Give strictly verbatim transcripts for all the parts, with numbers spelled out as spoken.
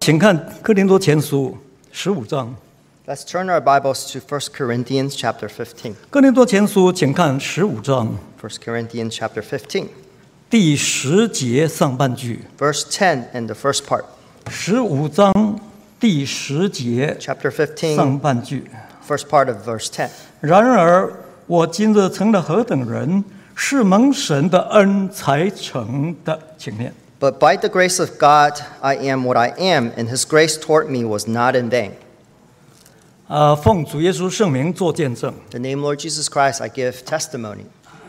请看哥林多前书十五章。 Let's turn our Bibles to First Corinthians chapter fifteen. 哥林多前书，请看十五章 First Corinthians chapter fifteen, 第十节上半句。 verse ten and the first part. 十五章第十节 Chapter 上 fifteen, 半句。 first part of verse ten. 然而我今日成了何等人，是蒙神的恩才成的。请念。 But by the grace of God, I am what I am, and his grace toward me was not in vain. 呃，奉主耶稣圣名做见证。 In the name of Lord Jesus Christ, I give testimony.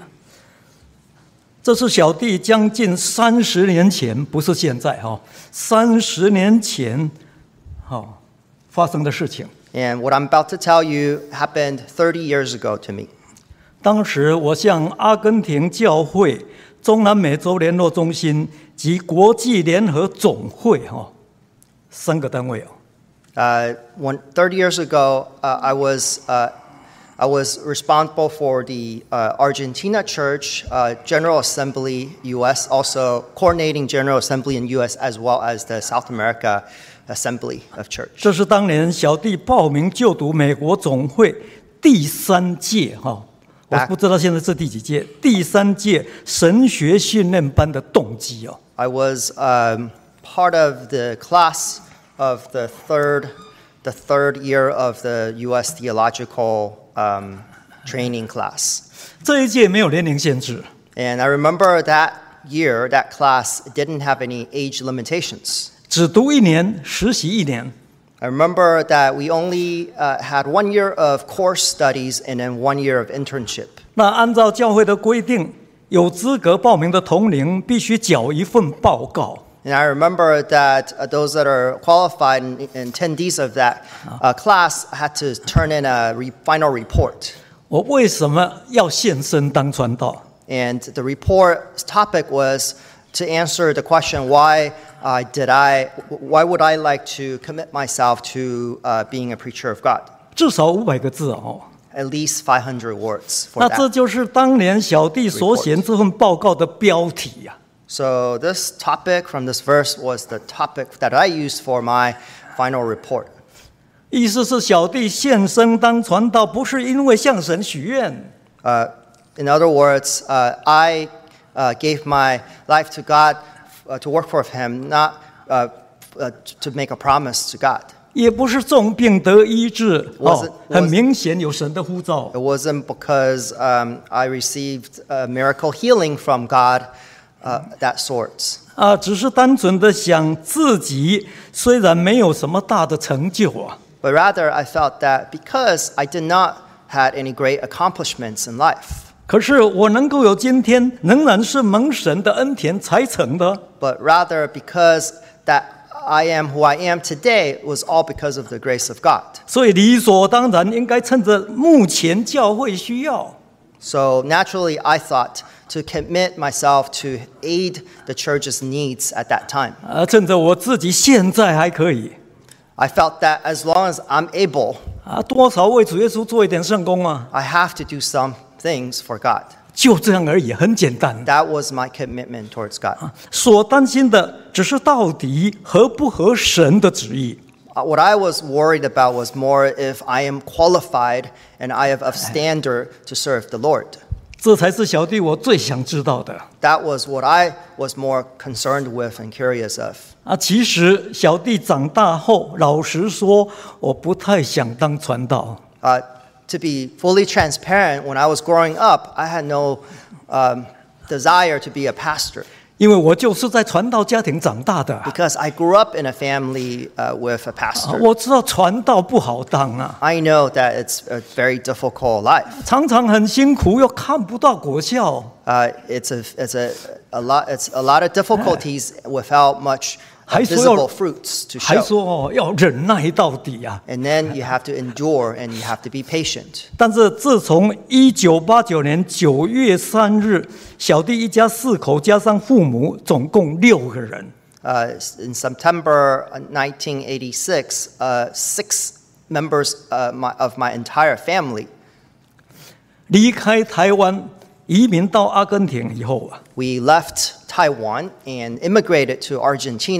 这是小弟将近三十年前，不是现在哈，三十年前，哈发生的事情。 And what I'm about to tell you happened thirty years ago to me. 当时我向阿根廷教会、中南美洲联络中心及国际联合总会哈三个单位哦。 Uh, when, thirty years ago, uh, I was uh, I was responsible for the uh, Argentina Church uh, General Assembly U S, also coordinating General Assembly in U S as well as the South America Assembly of Church. 这是当年小弟报名就读美国总会第三届哈，我不知道现在是第几届，第三届神学训练班的动机哦。 I was um, part of the class of the third the third year of the U S Theological um, training class. 这一届没有年龄限制， And I remember that year, that class didn't have any age limitations. 只读一年，实习一年。 I remember that we only uh, had one year of course studies and then one year of internship. 那按照教会的规定，有资格报名的同龄必须缴一份报告。 And I remember that uh, those that are qualified and, and attendees of that uh, class had to turn in a re- final report. 我为什么要献身当传道？ And the report's topic was to answer the question, why uh, did I, why would I like to commit myself to uh, being a preacher of God? 至少五百个字哦。 At least five hundred words for 那这 that. 就是当年小弟所写这份报告的标题呀、啊。 So this topic from this verse was the topic that I used for my final report. 意思是小弟献身当传道，不是因为向神许愿， Uh, in other words, uh, I uh, gave my life to God uh, to work for Him, not uh, uh, to make a promise to God. 也不是重病得医治， Was 哦 it-， 很明显有神的呼召 It。wasn't because um, I received a miracle healing from God, uh, that sort. 啊，只是单纯的想自己，虽然没有什么大的成就啊， But rather, I felt that because I did not had any great accomplishments in life, 可是我能够有今天，仍然是蒙神的恩典才成的。 but rather because that I am who I am today was all because of the grace of God. 所以理所当然应该趁着目前教会需要， So naturally, I thought to commit myself to aid the church's needs at that time. 啊，趁着我自己现在还可以， I felt that as long as I'm able, 啊，多少为主耶稣做一点圣工啊， I have to do some things for God. 就这样而已，很简单。 That was my commitment towards God. 所担心的只是到底合不合神的旨意。 Uh, What I was worried about was more if I am qualified and I have a standard to serve the Lord. 这才是小弟我最想知道的 That was what I was more concerned with and curious of. 啊！其实小弟长大后，老实说，我不太想当传道。 Uh, to be fully transparent, when I was growing up, I had no um, desire to be a pastor 因为我就是在传道家庭长大的啊， because I grew up in a family uh, with a 啊 pastor. 我知道传道不好当啊， I know that it's a very difficult life. 常常很辛苦，又看不到果效。 Uh, it's a it's a, a lot it's a lot of difficulties without much uh, 还说要- visible fruits to 还 show. 说哦，要忍耐到底啊！ And then you have to endure and you have to be patient. 但是自从一九八九年九月三日，小弟一家四口加上父母，总共六个人。 Uh, in September nineteen eighty-six, uh, six members uh, my, of my entire family 离开台湾，移民到阿根廷以后啊， we left Taiwan and immigrated to Argentina.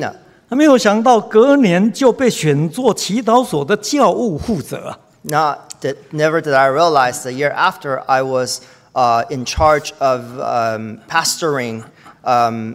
没有想到隔年就被选作祈祷所的教务负责啊。 Not that, never did I realize the year after I was uh, in charge of um, pastoring um,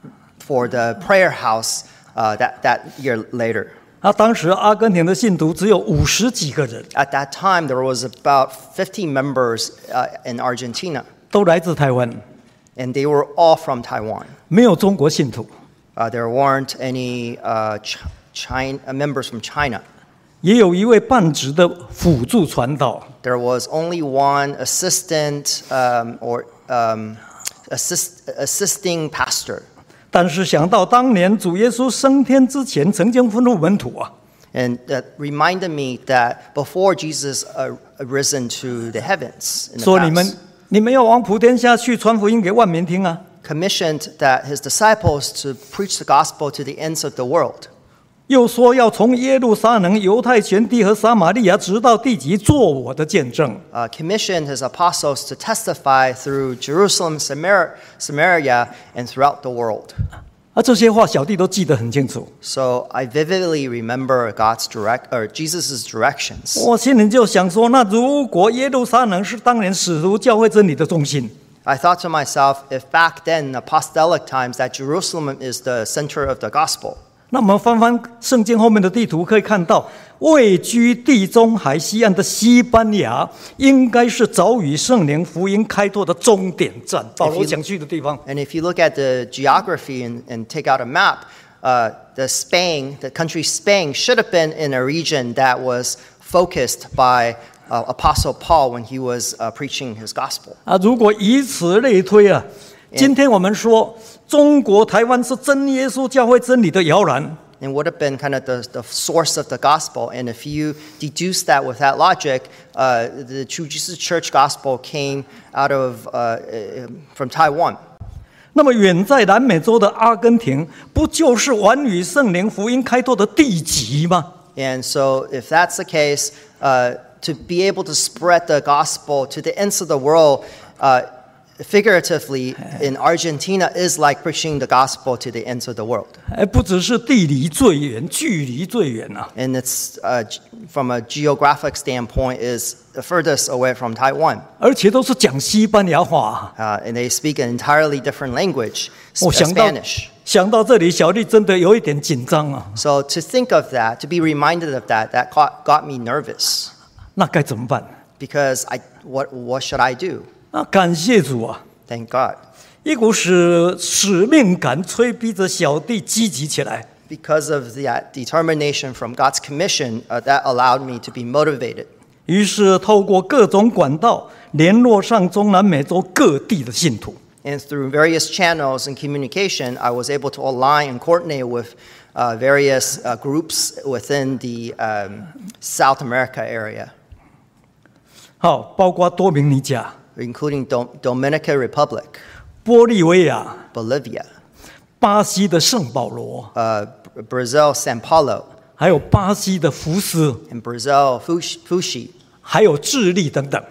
for the prayer house uh, that, that year later. 啊，当时阿根廷的信徒只有五十几个人， At that time, there was about fifty members uh, in Argentina, 都来自台湾， and they were all from Taiwan. 没有中国信徒， Uh, there weren't any uh, Ch- China, uh, members from China. 也有一位半职的辅助传道。 There was only one assistant um, or um, assist, assisting pastor. 但是想到当年主耶稣升天之前，曾经吩咐门徒啊， And that reminded me that before Jesus uh, risen to the heavens in the 说你们 past, 你们要往普天下去传福音给万民听啊。 commissioned that his disciples to preach the gospel to the ends of the world. 又说要从耶路撒冷、犹太全地和撒玛利亚，直到地极，做我的见证。 Uh, commissioned his apostles to testify through Jerusalem, Samar- Samaria, and throughout the world. 啊，这些话小弟都记得很清楚。 So I vividly remember God's direct or Jesus' directions. 我心里就想说，那如果耶路撒冷是当年使徒教会真理的中心， I thought to myself, if back then, in apostolic times, that Jerusalem is the center of the gospel, 那我们翻翻圣经后面的地图，可以看到，位居地中海西岸的西班牙，应该是早与圣灵福音开拓的终点站，保罗想去的地方。 and if you look at the geography and, and take out a map, uh, the Spain, the country Spain, should have been in a region that was focused by uh, Apostle Paul when he was uh, preaching his gospel. 啊，如果以此类推啊，今天我们说中国台湾是真耶稣教会真理的摇篮。 And would have been kind of the, the source of the gospel. And if you deduce that with that logic, uh, the true Jesus Church gospel came out of uh, from Taiwan. 那么远在南美洲的阿根廷，不就是完与圣灵福音开拓的地极吗？ And so, if that's the case, uh, to be able to spread the gospel to the ends of the world, uh, figuratively, in Argentina, is like preaching the gospel to the ends of the world. 哎，不只是地理最远，距离最远啊！ And it's, uh, from a geographic standpoint, is the furthest away from Taiwan. 而且都是讲西班牙话。 Uh, and they speak an entirely different language, 我 Sp- 想到 Spanish. 想到这里，小弟真的有一点紧张啊。 So to think of that, to be reminded of that, that got, got me nervous 那该怎么办？ because I, what, what should I do? 那感谢主啊！ Thank God. 一股使使命感催逼着小弟积极起来。 Because of that determination from God's commission, uh, that allowed me to be motivated. 于是透过各种管道联络上中南美洲各地的信徒。 And through various channels and communication, I was able to align and coordinate with uh, various uh, groups within the um, South America area, 好，包括多明尼加、 including Dom- Dominican Republic, 玻利维亚、 Bolivia, 巴西的圣保罗， uh, Brazil, Sao Paulo, 还有巴西的福斯， and Brazil, Fush- Fushi, 还有智利等等。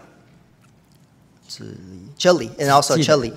Chile, and also Chile.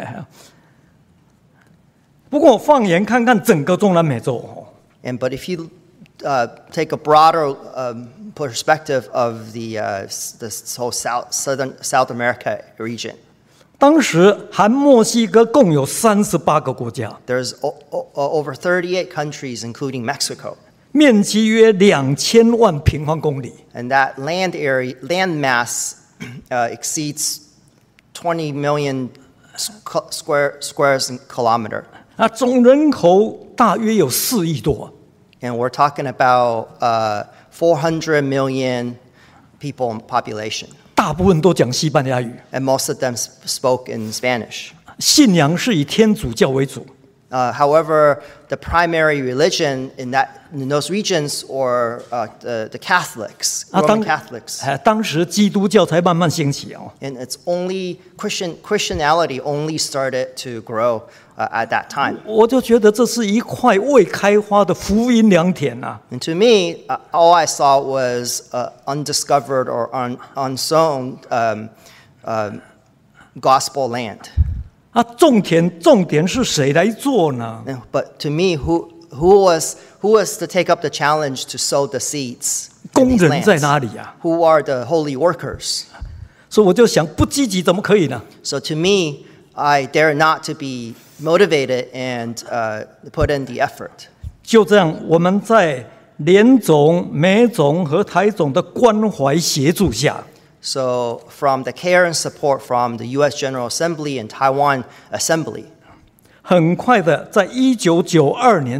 不过放眼看看整个中南美洲， And but if you uh, take a broader um, perspective of the uh, s- this whole South Southern South America region, 当时含墨西哥共有三十八个国家， there's o- o- over thirty-eight countries, including Mexico, 面积约两千万平方公里。 and that land area land mass uh, exceeds twenty million squ- square squares and kilometer. 那总人口大约有四亿多。 And we're talking about uh, four hundred million people in population, 大部分都讲西班牙语， and most of them s- spoke in Spanish. 信仰是以天主教为主。 Uh, however, the primary religion in that in those regions or uh, the, the Catholics, 啊， Roman 当 Catholics, 哎，当时基督教才慢慢兴起哦。 and it's only Christian Christianity only started to grow uh, at that time. 我就觉得这是一块未开花的福音良田啊！ And to me, uh, all I saw was uh, undiscovered or un, unsown um, um, gospel land. 啊，种田重点是谁来做呢？ And- But to me, who who was who was to take up the challenge to sow the seeds? in 工 these 人在 lands? 哪里呀、 Who are the holy workers? 所以我就想，不积极怎么可以呢？ So to me, I dare not to be motivated and uh, put in the effort. 就这样，我们在联总、美总和台总的关怀协助下， So from the care and support from the U S General Assembly and Taiwan Assembly, 很快的，在一九九二年。